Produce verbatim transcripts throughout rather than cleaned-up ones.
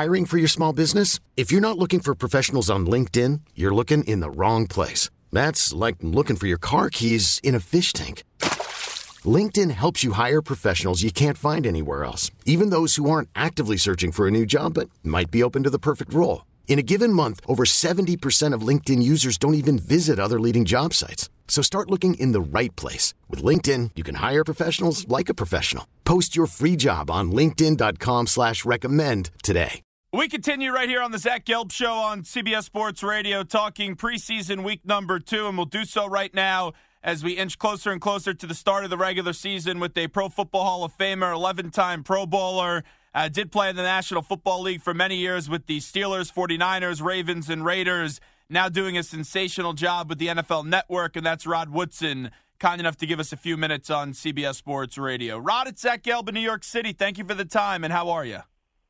Hiring for your small business? If you're not looking for professionals on LinkedIn, you're looking in the wrong place. That's like looking for your car keys in a fish tank. LinkedIn helps you hire professionals you can't find anywhere else, even those who aren't actively searching for a new job but might be open to the perfect role. In a given month, over seventy percent of LinkedIn users don't even visit other leading job sites. So start looking in the right place. With LinkedIn, you can hire professionals like a professional. Post your free job on linkedin.com slash recommend today. We continue right here on the Zach Gelb Show on C B S Sports Radio, talking preseason week number two, and we'll do so right now as we inch closer and closer to the start of the regular season with a Pro Football Hall of Famer, eleven-time Pro Bowler, uh, did play in the National Football League for many years with the Steelers, forty-niners, Ravens, and Raiders, now doing a sensational job with the N F L Network, and that's Rod Woodson, kind enough to give us a few minutes on C B S Sports Radio. Rod, it's Zach Gelb in New York City. Thank you for the time, and how are you?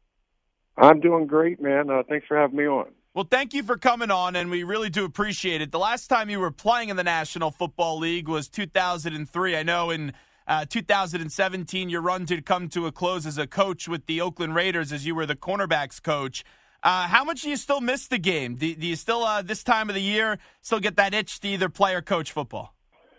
I'm doing great, man. Uh, thanks for having me on. Well, thank you for coming on, and we really do appreciate it. The last time you were playing in the National Football League was two thousand three. I know in uh, two thousand seventeen your run did come to a close as a coach with the Oakland Raiders as you were the cornerbacks coach. Uh, how much do you still miss the game? Do, do you still, uh, this time of the year, still get that itch to either play or coach football?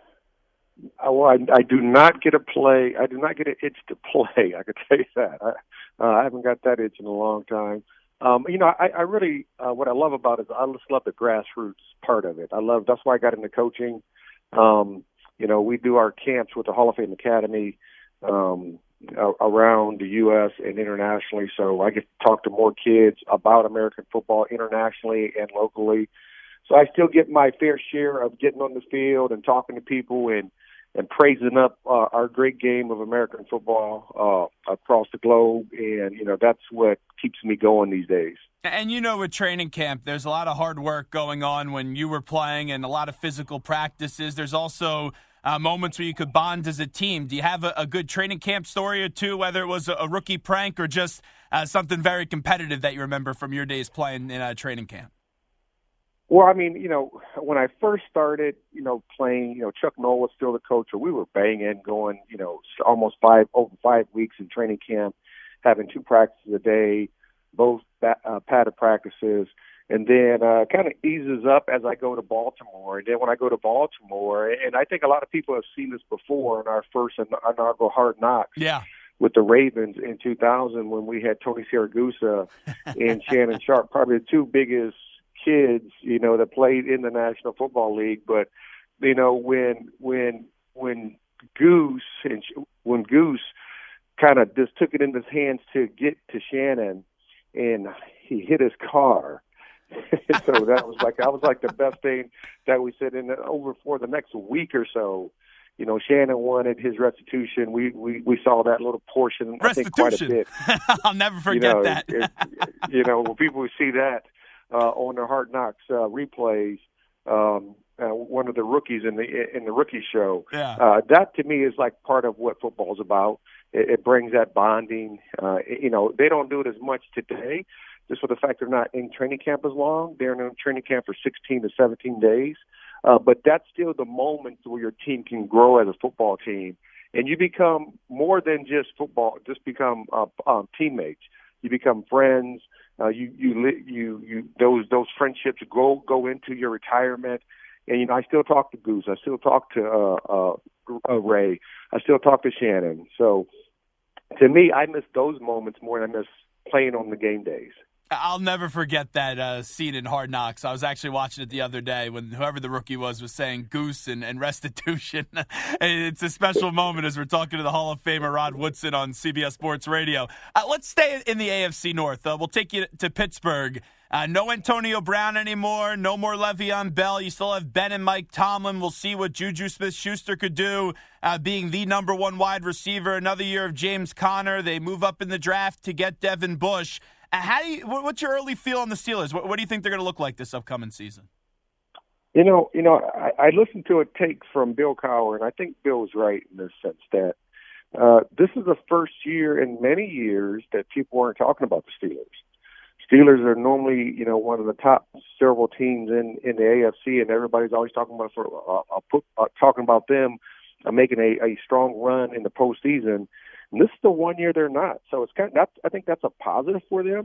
Uh, well, I, I do not get a play. I do not get an itch to play. I can tell you that. I, uh, I haven't got that itch in a long time. Um, you know, I, I really, uh, what I love about it is I just love the grassroots part of it. I love, that's why I got into coaching. Um, you know, we do our camps with the Hall of Fame Academy um, around the U S and internationally. So I get to talk to more kids about American football internationally and locally. So I still get my fair share of getting on the field and talking to people and, and praising up uh, our great game of American football uh, across the globe. And, you know, that's what keeps me going these days. And, you know, with training camp, there's a lot of hard work going on when you were playing and a lot of physical practices. There's also uh, moments where you could bond as a team. Do you have a, a good training camp story or two, whether it was a, a rookie prank or just uh, something very competitive that you remember from your days playing in a training camp? Well, I mean, you know, when I first started, you know, playing, you know, Chuck Noll was still the coach, or we were banging, going, you know, almost five, over five weeks in training camp, having two practices a day, both uh, padded practices, and then uh, kind of eases up as I go to Baltimore. And then when I go to Baltimore, and I think a lot of people have seen this before in our first inaugural Hard Knocks. Yeah. With the Ravens in two thousand when we had Tony Siragusa and Shannon Sharp, probably the two biggest kids, you know, that played in the National Football League. But, you know, when when when Goose and when Goose kind of just took it in his hands to get to Shannon, and he hit his car. So that was like I was like the best thing that we said. In the, over for the next week or so, you know, Shannon wanted his restitution. We we, we saw that little portion, I think, quite a bit. I'll never forget you know, that. it, you know, when people see that uh, on the Hard Knocks uh, replays, um, uh, one of the rookies in the in the rookie show, yeah. uh, that to me is like part of what football's about. It, it brings that bonding. Uh, you know, they don't do it as much today, just for the fact they're not in training camp as long. They're in training camp for sixteen to seventeen days. Uh, but that's still the moment where your team can grow as a football team. And you become more than just football, just become uh, um, teammates. You become friends. Uh, you, you, you, you, those, those friendships go, go into your retirement. And, you know, I still talk to Goose. I still talk to uh, uh, uh, Ray. I still talk to Shannon. So to me, I miss those moments more than I miss playing on the game days. I'll never forget that uh, scene in Hard Knocks. I was actually watching it the other day when whoever the rookie was was saying goose and, and restitution. It's a special moment as we're talking to the Hall of Famer Rod Woodson on C B S Sports Radio. Uh, let's stay in the A F C North. Uh, we'll take you to Pittsburgh. Uh, no Antonio Brown anymore. No more Le'Veon Bell. You still have Ben and Mike Tomlin. We'll see what Juju Smith-Schuster could do, uh, being the number one wide receiver. Another year of James Conner. They move up in the draft to get Devin Bush. How do you, what's your early feel on the Steelers? What, what do you think they're going to look like this upcoming season? You know, you know, I, I listened to a take from Bill Cowher, and I think Bill's right in the sense that uh, this is the first year in many years that people aren't talking about the Steelers. Steelers are normally, you know, one of the top several teams in, in the A F C, and everybody's always talking about for uh, uh, uh, talking about them uh, making a, a strong run in the postseason. And this is the one year they're not. So it's kind of, that's, I think that's a positive for them.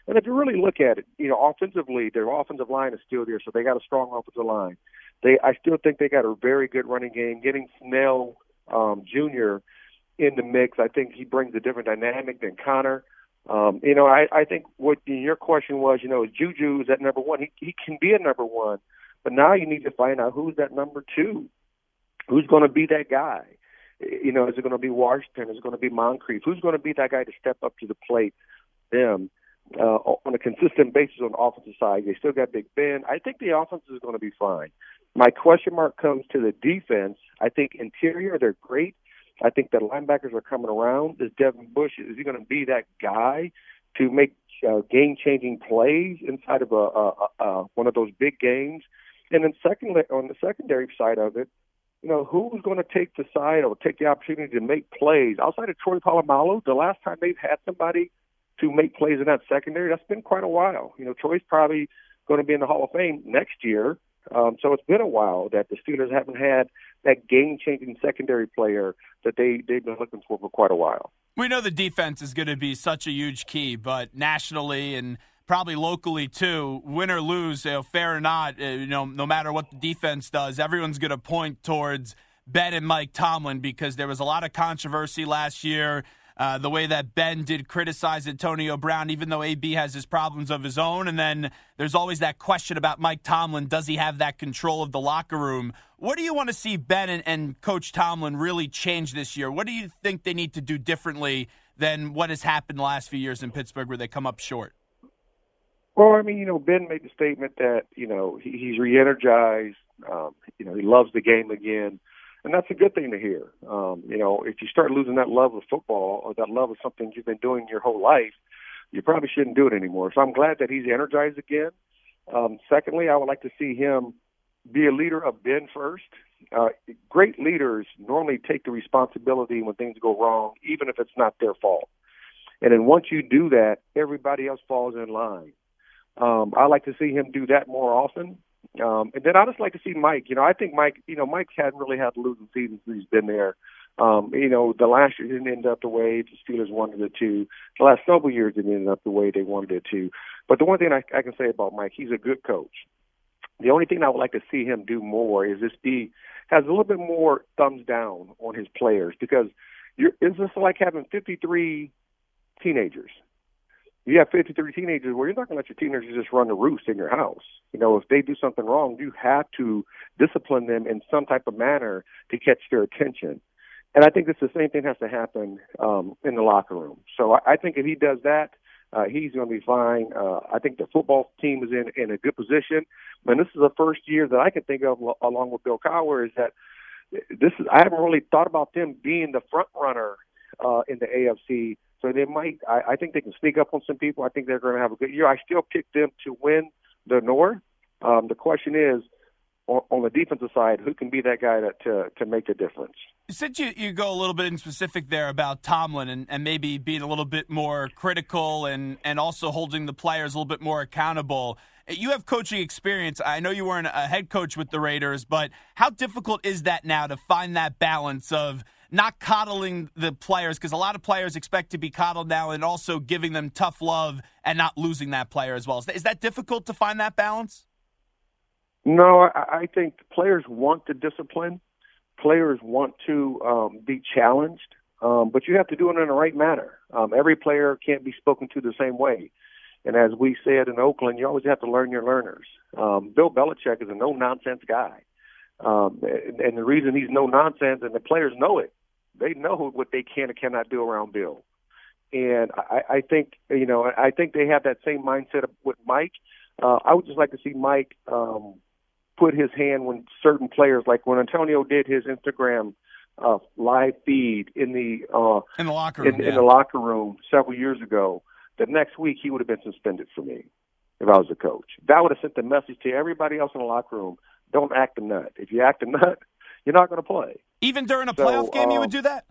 And if you really look at it, you know, offensively, their offensive line is still there, so they got a strong offensive line. They, I still think they got a very good running game. Getting Snell um, Junior in the mix, I think he brings a different dynamic than Connor. Um, you know, I, I think what your question was, you know, is Juju is that number one? He, he can be a number one, but now you need to find out who's that number two. Who's going to be that guy? You know, is it going to be Washington? Is it going to be Moncrief? Who's going to be that guy to step up to the plate? Them uh, on a consistent basis on the offensive side. They still got Big Ben. I think the offense is going to be fine. My question mark comes to the defense. I think interior, they're great. I think the linebackers are coming around. Is Devin Bush, is he going to be that guy to make uh, game-changing plays inside of a, a, a one of those big games? And then secondly, on the secondary side of it, you know, who's going to take the side or take the opportunity to make plays? Outside of Troy Polamalu, the last time they've had somebody to make plays in that secondary, that's been quite a while. You know, Troy's probably going to be in the Hall of Fame next year. Um, so it's been a while that the Steelers haven't had that game-changing secondary player that they, they've been looking for for quite a while. We know the defense is going to be such a huge key, but nationally and probably locally too, win or lose, you know, fair or not, uh, you know, no matter what the defense does, everyone's going to point towards Ben and Mike Tomlin because there was a lot of controversy last year. Uh, the way that Ben did criticize Antonio Brown, even though A B has his problems of his own. And then there's always that question about Mike Tomlin. Does he have that control of the locker room? What do you want to see Ben and, and Coach Tomlin really change this year? What do you think they need to do differently than what has happened the last few years in Pittsburgh where they come up short? Well, I mean, you know, Ben made the statement that, you know, he, he's re-energized. Um, you know, he loves the game again. And that's a good thing to hear. Um, you know, if you start losing that love of football or that love of something you've been doing your whole life, you probably shouldn't do it anymore. So I'm glad that he's energized again. Um, secondly, I would like to see him be a leader of Ben first. Uh, great leaders normally take the responsibility when things go wrong, even if it's not their fault. And then once you do that, everybody else falls in line. Um, I like to see him do that more often. Um, and then I just like to see Mike. You know, I think Mike, you know, Mike hadn't really had a losing season since he's been there. Um, you know, the last year didn't end up the way the Steelers wanted it to. The last several years didn't end up the way they wanted it to. But the one thing I, I can say about Mike, he's a good coach. The only thing I would like to see him do more is just be, has a little bit more thumbs down on his players because you're, it's just like having fifty-three teenagers. You have fifty-three teenagers where you're not going to let your teenagers just run the roost in your house. You know, if they do something wrong, you have to discipline them in some type of manner to catch their attention. And I think it's the same thing has to happen um, in the locker room. So I, I think if he does that, uh, he's going to be fine. Uh, I think the football team is in, in a good position. And this is the first year that I can think of, along with Bill Cowher, is that this is, I haven't really thought about them being the front runner uh, in the A F C. So they might, I, I think they can sneak up on some people. I think they're going to have a good year. I still pick them to win the North. Um, the question is, on, on the defensive side, who can be that guy to, to, to make the difference? Since you, you go a little bit in specific there about Tomlin and, and maybe being a little bit more critical and, and also holding the players a little bit more accountable, you have coaching experience. I know you weren't a head coach with the Raiders, but how difficult is that now to find that balance of not coddling the players, because a lot of players expect to be coddled now, and also giving them tough love and not losing that player as well? Is that, is that difficult to find that balance? No, I, I think players want the discipline. Players want to um, be challenged, um, but you have to do it in the right manner. Um, every player can't be spoken to the same way. And as we said in Oakland, you always have to learn your learners. Um, Bill Belichick is a no-nonsense guy. Um, and, and the reason he's no-nonsense, and the players know it, they know what they can and cannot do around Bill. And I, I think, you know, I think they have that same mindset with Mike. Uh, I would just like to see Mike um, put his hand when certain players, like when Antonio did his Instagram uh, live feed in the uh, in the locker room, in, yeah. in the locker room several years ago. The next week he would have been suspended for me if I was the coach. That would have sent the message to everybody else in the locker room: don't act a nut. If you act a nut, you're not going to play. Even during a so, playoff game, um, you would do that?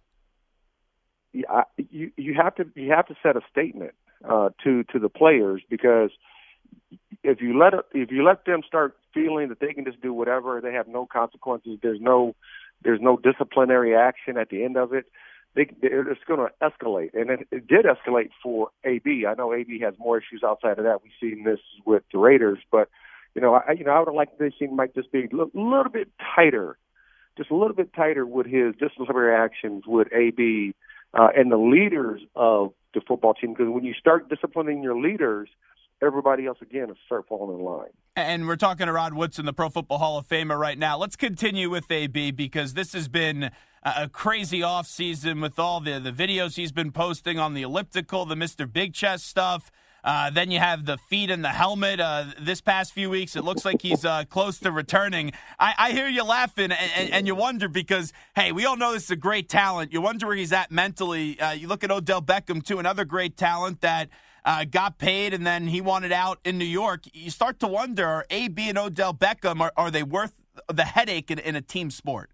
Yeah, you you have to you have to set a statement uh, to to the players, because if you let it, if you let them start feeling that they can just do whatever, they have no consequences. There's no there's no disciplinary action at the end of it. they, it's going to escalate, and it, it did escalate for A B. I know A B has more issues outside of that. We've seen this with the Raiders, but you know, I you know I would like to see Mike just be a little, little bit tighter, just a little bit tighter with his disciplinary actions with A B uh, and the leaders of the football team. Because when you start disciplining your leaders, everybody else, again, will start falling in line. And we're talking to Rod Woodson, the Pro Football Hall of Famer, right now. Let's continue with A B because this has been a crazy offseason with all the, the videos he's been posting on the elliptical, the Mister Big Chest stuff. Uh, then you have the feet and the helmet. Uh, this past few weeks, it looks like he's uh, close to returning. I, I hear you laughing, and, and, and you wonder because, hey, we all know this is a great talent. You wonder where he's at mentally. Uh, you look at Odell Beckham, too, another great talent that uh, got paid, and then he wanted out in New York. You start to wonder, are A B and Odell Beckham, are, are they worth the headache in, in a team sport?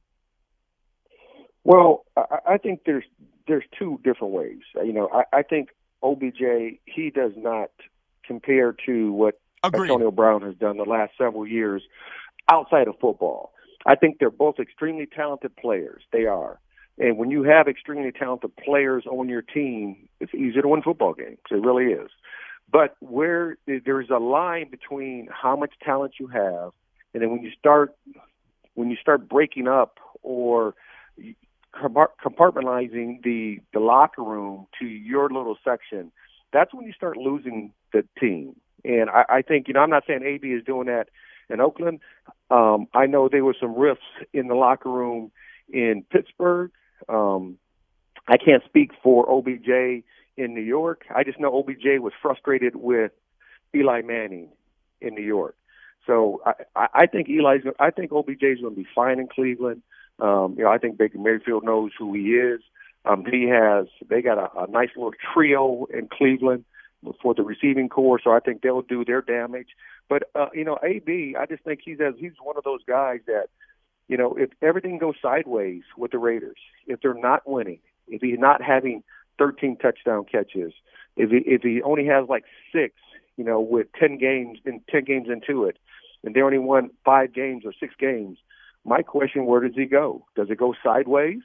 Well, I, I think there's there's two different ways. You know, I, I think O B J, he does not compare to what Agreed. Antonio Brown has done the last several years outside of football. I think they're both extremely talented players. They are. And when you have extremely talented players on your team, it's easier to win football games. It really is. But where there's a line between how much talent you have, and then when you start when you start breaking up or compartmentalizing the, the locker room to your little section, that's when you start losing the team. And I, I think, you know, I'm not saying A B is doing that in Oakland. Um, I know there were some rifts in the locker room in Pittsburgh. Um, I can't speak for O B J in New York. I just know O B J was frustrated with Eli Manning in New York. So I, I think Eli's, I think O B J is going to be fine in Cleveland. Um, you know, I think Baker Mayfield knows who he is. Um, he has, they got a, a nice little trio in Cleveland for the receiving core, so I think they'll do their damage. But, uh, you know, A B, I just think he's, he's one of those guys that, you know, if everything goes sideways with the Raiders, if they're not winning, if he's not having thirteen touchdown catches, if he, if he only has like six, you know, with ten games and ten games into it, and they only won five games or six games, my question, where does he go? Does it go sideways,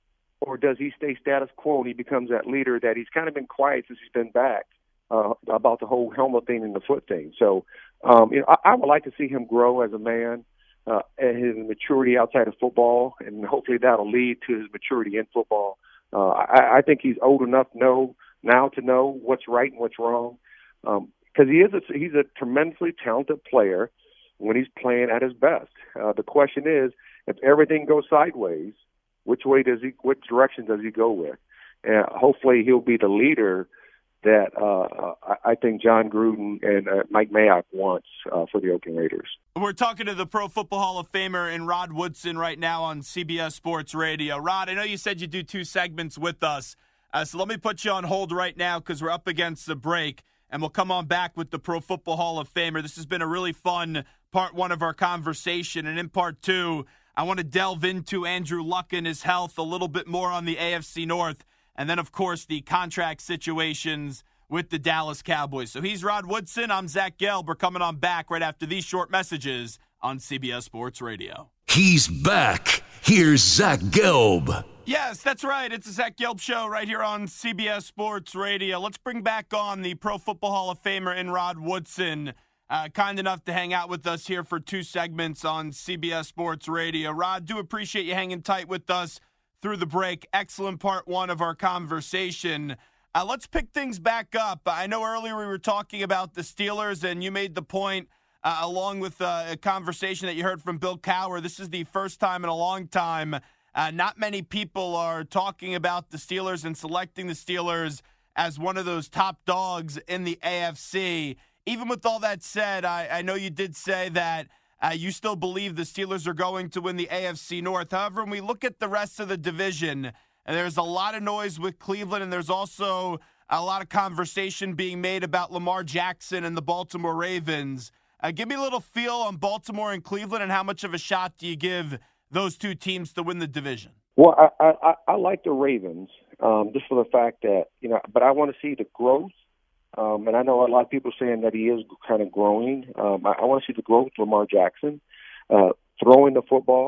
or does he stay status quo and he becomes that leader that he's kind of been quiet since he's been back uh, about the whole helmet thing and the foot thing? So, um, you know, I, I would like to see him grow as a man uh, and his maturity outside of football, and hopefully that'll lead to his maturity in football. Uh, I, I think he's old enough know now to know what's right and what's wrong, because um, he is a, he's a tremendously talented player when he's playing at his best. Uh, the question is, if everything goes sideways, which way does he, what direction does he go with? And hopefully he'll be the leader that uh, I think John Gruden and uh, Mike Mayock wants uh, for the Oakland Raiders. We're talking to the Pro Football Hall of Famer and Rod Woodson right now on C B S Sports Radio. Rod, I know you said you do two segments with us, uh, so let me put you on hold right now because we're up against the break, and we'll come on back with the Pro Football Hall of Famer. This has been a really fun part one of our conversation, and in part two, I want to delve into Andrew Luck and his health, a little bit more on the A F C North, and then, of course, the contract situations with the Dallas Cowboys. So he's Rod Woodson. I'm Zach Gelb. We're coming on back right after these short messages on C B S Sports Radio. He's back. Here's Zach Gelb. Yes, that's right. It's the Zach Gelb Show right here on C B S Sports Radio. Let's bring back on the Pro Football Hall of Famer in Rod Woodson. Uh, kind enough to hang out with us here for two segments on C B S Sports Radio. Rod, do appreciate you hanging tight with us through the break. Excellent part one of our conversation. Uh, let's pick things back up. I know earlier we were talking about the Steelers, and you made the point, uh, along with uh, a conversation that you heard from Bill Cowher. This is the first time in a long time. Uh, not many people are talking about the Steelers and selecting the Steelers as one of those top dogs in the A F C. Even with all that said, I, I know you did say that uh, you still believe the Steelers are going to win the A F C North. However, when we look at the rest of the division, and there's a lot of noise with Cleveland, and there's also a lot of conversation being made about Lamar Jackson and the Baltimore Ravens. Uh, give me a little feel on Baltimore and Cleveland, and how much of a shot do you give those two teams to win the division? Well, I, I, I like the Ravens um, just for the fact that, you know, but I want to see the growth. Um, and I know a lot of people saying that he is kind of growing. Um, I, I want to see the growth of Lamar Jackson, uh, throwing the football.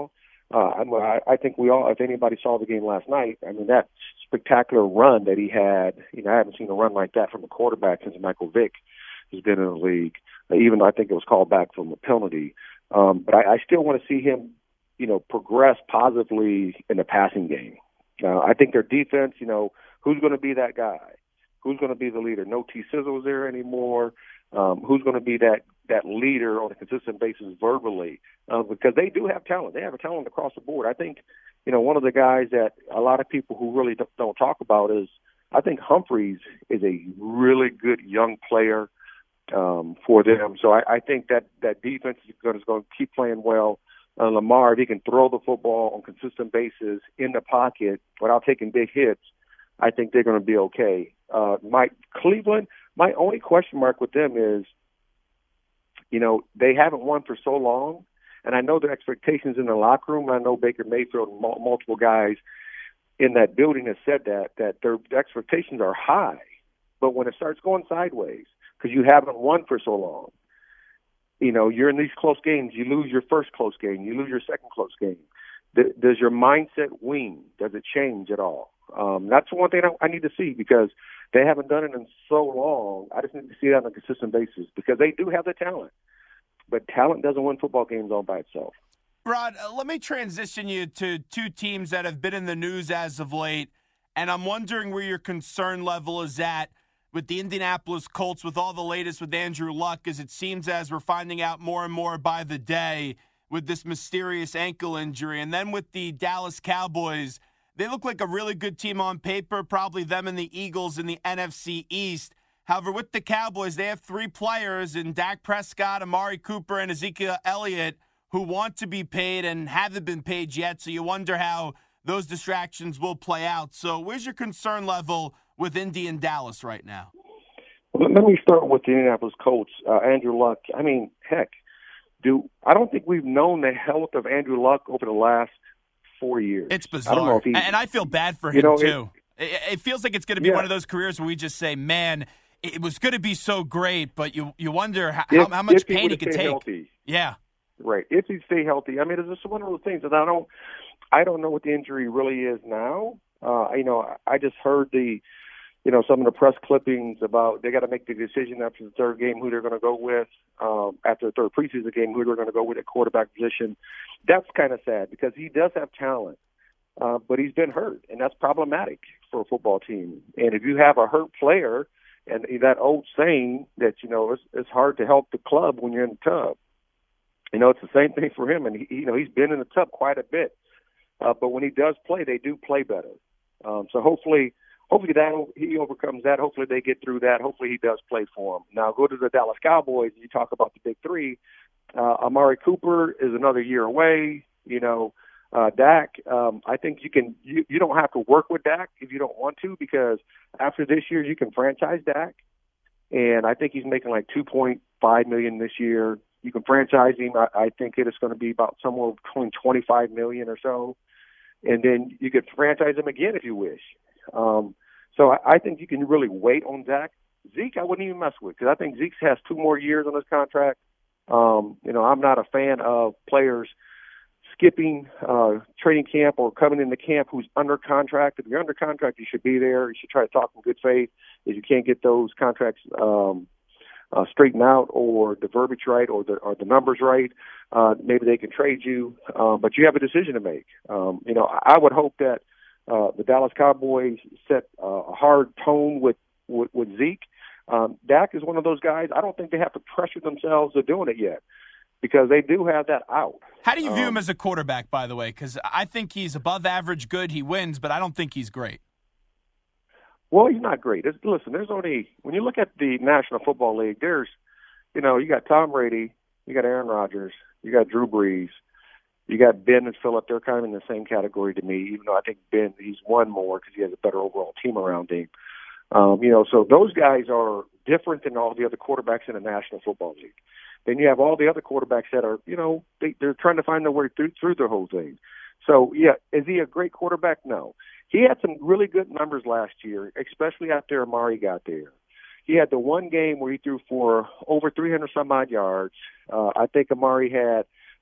Uh, I, I think we all, if anybody saw the game last night, I mean, that spectacular run that he had, you know, I haven't seen a run like that from a quarterback since Michael Vick has been in the league, even though I think it was called back from a penalty. Um, but I, I still want to see him, you know, progress positively in the passing game. Uh, I think their defense, you know, who's going to be that guy? Who's going to be the leader? No T. Sizzles there anymore. Um, who's going to be that, that leader on a consistent basis verbally? Uh, because they do have talent. They have a talent across the board. I think, you know, one of the guys that a lot of people who really don't, don't talk about is I think Humphreys is a really good young player um, for them. So I, I think that, that defense is going to keep playing well. Uh, Lamar, if he can throw the football on consistent basis in the pocket without taking big hits, I think they're going to be okay. Uh, my Cleveland, my only question mark with them is, you know, they haven't won for so long, and I know their expectations in the locker room. I know Baker Mayfield and mul- multiple guys in that building have said that, that their expectations are high. But when it starts going sideways, because you haven't won for so long, you know, you're in these close games, you lose your first close game, you lose your second close game. Th- does your mindset wane? Does it change at all? Um, that's one thing I, I need to see because they haven't done it in so long. I just need to see that on a consistent basis because they do have the talent. But talent doesn't win football games all by itself. Rod, uh, let me transition you to two teams that have been in the news as of late, and I'm wondering where your concern level is at with the Indianapolis Colts with all the latest with Andrew Luck, as it seems as we're finding out more and more by the day with this mysterious ankle injury. And then with the Dallas Cowboys, they look like a really good team on paper, probably them and the Eagles in the N F C East. However, with the Cowboys, they have three players in Dak Prescott, Amari Cooper, and Ezekiel Elliott who want to be paid and haven't been paid yet. So you wonder how those distractions will play out. So where's your concern level with Indy and Dallas right now? Well, let me start with the Indianapolis Colts. Uh, Andrew Luck, I mean, heck, do I don't think we've known the health of Andrew Luck over the last four years. It's bizarre. I don't know if he, and I feel bad for him, you know, too. It, it feels like it's going to be yeah. one of those careers where we just say, man, it was going to be so great, but you you wonder how, if, how much if pain he could take. Healthy. Yeah. Right. If he stay healthy. I mean, it's just one of those things that I don't I don't know what the injury really is now. Uh, you know, I just heard the, you know, some of the press clippings about they got to make the decision after the third game who they're going to go with, um, after the third preseason game, who they're going to go with at quarterback position. That's kind of sad because he does have talent, uh, but he's been hurt, and that's problematic for a football team. And if you have a hurt player, and that old saying that, you know, it's, it's hard to help the club when you're in the tub. You know, it's the same thing for him, and he, you know, he's been in the tub quite a bit. Uh, but when he does play, they do play better. Um, so hopefully, hopefully that he overcomes that. Hopefully they get through that. Hopefully he does play for them. Now go to the Dallas Cowboys. You talk about the big three. Uh, Amari Cooper is another year away. You know, uh, Dak. Um, I think you can. You, you don't have to work with Dak if you don't want to, because after this year you can franchise Dak, and I think he's making like two point five million this year. You can franchise him. I, I think it is going to be about somewhere between twenty-five million or so, and then you could franchise him again if you wish. Um, so I, I think you can really wait on Dak. Zeke, I wouldn't even mess with because I think Zeke has two more years on his contract. Um, you know, I'm not a fan of players skipping uh, training camp or coming into camp who's under contract. If you're under contract, you should be there. You should try to talk in good faith. If you can't get those contracts um, uh, straightened out, or the verbiage right, or the or the numbers right, uh, maybe they can trade you. Uh, but you have a decision to make. Um, you know, I would hope that uh, the Dallas Cowboys set uh, a hard tone with with, with Zeke. Um, Dak is one of those guys. I don't think they have to pressure themselves to doing it yet, because they do have that out. How do you view um, him as a quarterback, by the way? Because I think he's above average good. He wins, but I don't think he's great. Well, he's not great. There's, listen, there's only, when you look at the National Football League, there's, you know, you got Tom Brady, you got Aaron Rodgers, you got Drew Brees, you got Ben and Phillip. They're kind of in the same category to me, even though I think Ben, he's won more because he has a better overall team around him. Um, you know, so those guys are different than all the other quarterbacks in the National Football League. Then you have all the other quarterbacks that are, you know, they, they're trying to find their way through, through the whole thing. So, yeah, is he a great quarterback? No. He had some really good numbers last year, especially after Amari got there. He had the one game where he threw for over three hundred some odd yards. Uh, I think Amari had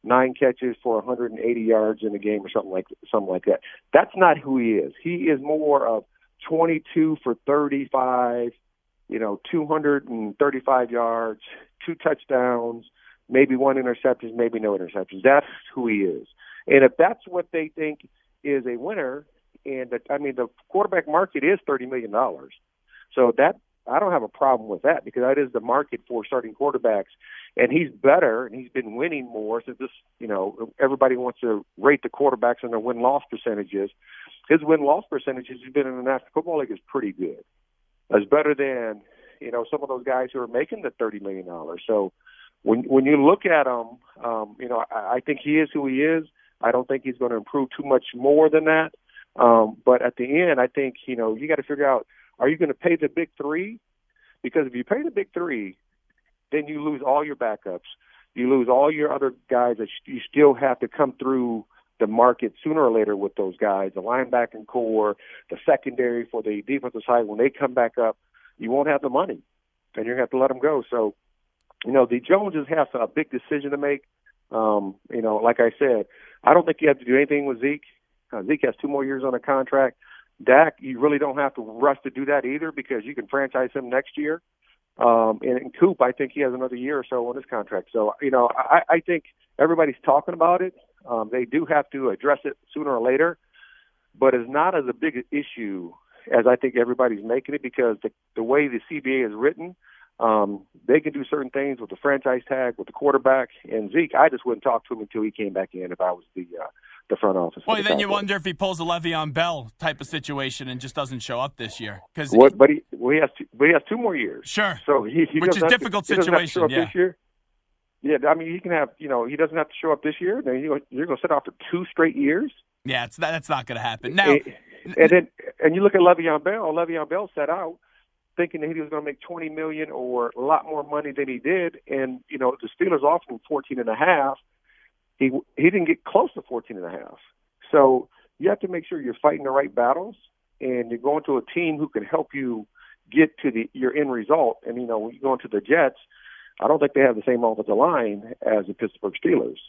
nine catches for one hundred eighty yards in a game or something like something like that. That's not who he is. He is more of twenty-two for thirty-five, you know, two hundred thirty-five yards, two touchdowns, maybe one interception, maybe no interceptions. That's who he is. And if that's what they think is a winner, and the, I mean, the quarterback market is thirty million dollars. So that I don't have a problem with that because that is the market for starting quarterbacks. And he's better, and he's been winning more. So this, you know, everybody wants to rate the quarterbacks on their win-loss percentages. His win-loss percentages, he's been in the National Football League, is pretty good. It's better than, you know, some of those guys who are making the thirty million dollars. So when when you look at him, um, you know, I, I think he is who he is. I don't think he's going to improve too much more than that. Um, but at the end, I think, you know, you got to figure out, are you going to pay the big three? Because if you pay the big three, then you lose all your backups. You lose all your other guys that you still have to come through the market sooner or later with those guys, the linebacking core, the secondary for the defensive side. When they come back up, you won't have the money, and you're going to have to let them go. So, you know, the Joneses have a big decision to make. Um, you know, like I said, I don't think you have to do anything with Zeke. Uh, Zeke has two more years on a contract. Dak, you really don't have to rush to do that either because you can franchise him next year. Um, and, and Coop, I think he has another year or so on his contract. So, you know, I, I think everybody's talking about it. Um, they do have to address it sooner or later, but it's not as a big issue as I think everybody's making it because the, the way the C B A is written, um, they can do certain things with the franchise tag, with the quarterback. And Zeke, I just wouldn't talk to him until he came back in if I was the uh, the front office. Well, the then you Cowboys. wonder if he pulls a Le'Veon Bell type of situation and just doesn't show up this year. Cause what, he, but, he, well, he has two, but he has two more years. Sure. So he, he Which is a difficult to, situation, yeah. This year. Yeah, I mean, he can have, you know, he doesn't have to show up this year. Then you're going to sit out for two straight years. Yeah, it's that's not going to happen. Now, and, and then and you look at Le'Veon Bell. Le'Veon Bell set out thinking that he was going to make twenty million dollars or a lot more money than he did, and you know the Steelers offered him fourteen and a half. He he didn't get close to fourteen and a half. So you have to make sure you're fighting the right battles, and you're going to a team who can help you get to the your end result. And you know when you go into the Jets, I don't think they have the same offensive line as the Pittsburgh Steelers.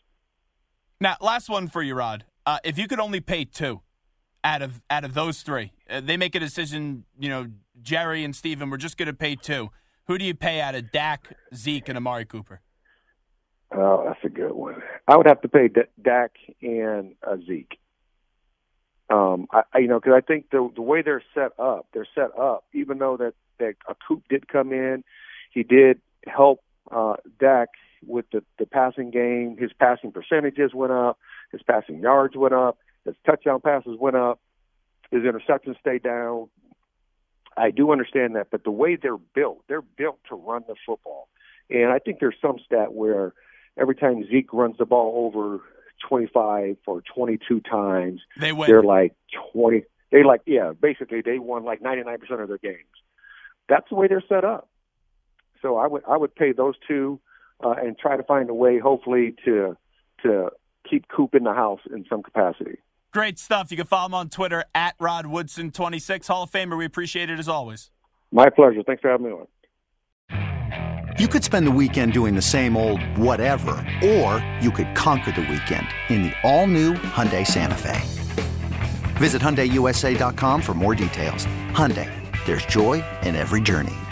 Now, last one for you, Rod. Uh, if you could only pay two out of out of those three, uh, they make a decision, you know, Jerry and Steven, we're just going to pay two. Who do you pay out of Dak, Zeke, and Amari Cooper? Oh, that's a good one. I would have to pay D- Dak and uh, Zeke. Um, I, I, you know, because I think the the way they're set up, they're set up, even though that, that a Coop did come in, he did help uh, Dak with the, the passing game. His passing percentages went up. His passing yards went up. His touchdown passes went up. His interceptions stayed down. I do understand that, but the way they're built, they're built to run the football. And I think there's some stat where every time Zeke runs the ball over twenty-five or twenty-two times, they win. They're like twenty. They like, yeah, basically they won like ninety-nine percent of their games. That's the way they're set up. So I would I would pay those two uh, and try to find a way, hopefully, to to keep Coop in the house in some capacity. Great stuff. You can follow him on Twitter at Rod Woodson twenty-six. Hall of Famer, we appreciate it as always. My pleasure. Thanks for having me on. You could spend the weekend doing the same old whatever, or you could conquer the weekend in the all-new Hyundai Santa Fe. Visit Hyundai U S A dot com for more details. Hyundai, there's joy in every journey.